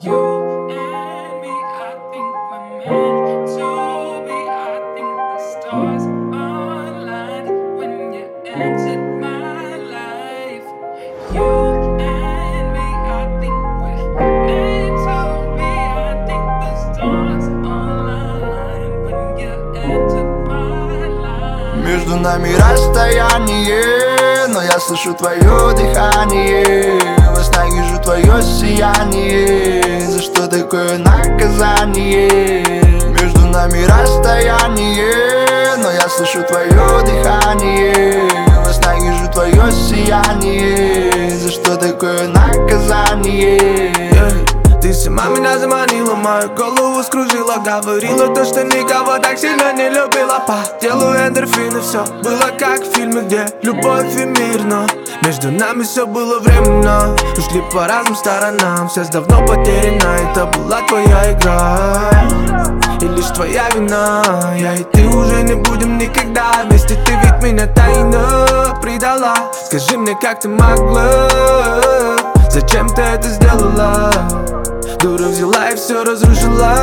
You and me, I think we're meant to be. I think the stars aligned when you entered my life. You and me, I think we're meant to be. I think the stars aligned when you entered my life. Между нами расстояние, но я слышу твое дыхание. Во снах вижу твое сияние. За что такое наказание? Между нами расстояние, но я слышу твое дыхание. Во снах вижу твое сияние. За что такое наказание? Ты сама меня заманила, мою голову скружила. Говорила то, что никого так сильно не любила. По телу эндорфины, все было как в фильме, где любовь и мир. Но между нами все было временно. Ушли по разным сторонам, связь давно потеряна. Это была твоя игра и лишь твоя вина. Я и ты уже не будем никогда вместе. Ты ведь меня тайно предала. Скажи мне, как ты могла? Зачем ты это сделала? Дура взяла и все разрушила.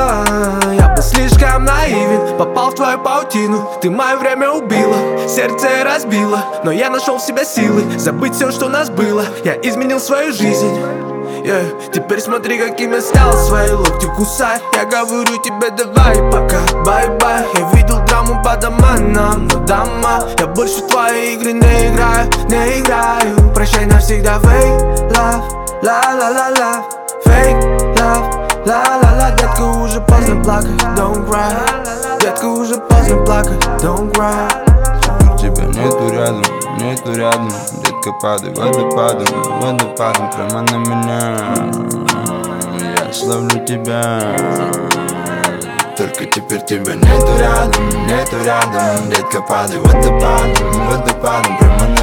Я был слишком наивен, попал в твою паутину. Ты мое время убила, сердце разбила. Но я нашел в себе силы забыть все, что у нас было. Я изменил свою жизнь. Теперь смотри, каким я стал. Свои локти кусай. Я говорю тебе давай пока, бай-бай. Я видел драму по домам, но дома я больше в твои игры не играю, не играю. Прощай навсегда, fake love, la-la-la-la. Fake love, la-la-la. Детка, уже поздно плакать, don't cry. Детка, уже поздно плакать, don't cry. Тебя нету рядом. Детка, падай водопадом, водопадом прямо на меня. Я словлю тебя. Только теперь тебя нету рядом. Детка, падай водопадом, водопадом прямо на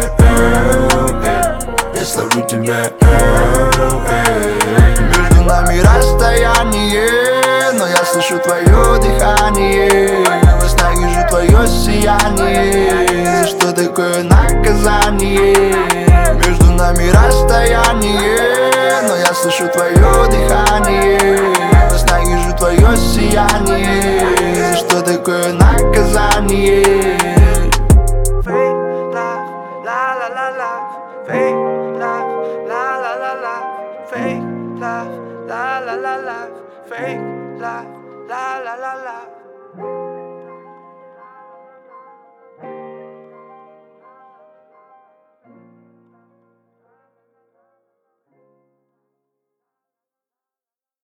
меня. Я словлю тебя. Между нами расстояние, но я слышу твое дыхание. Во снах вижу твое сияние. За что такое наказание? Между нами расстояние, но я слышу твое дыхание. Во снах вижу твое сияние. За что такое наказание? Fake love, la-la-la-la. Fake love, la-la-la-la. Fake love, la-la-la-la. Fake love, la-la-la-la.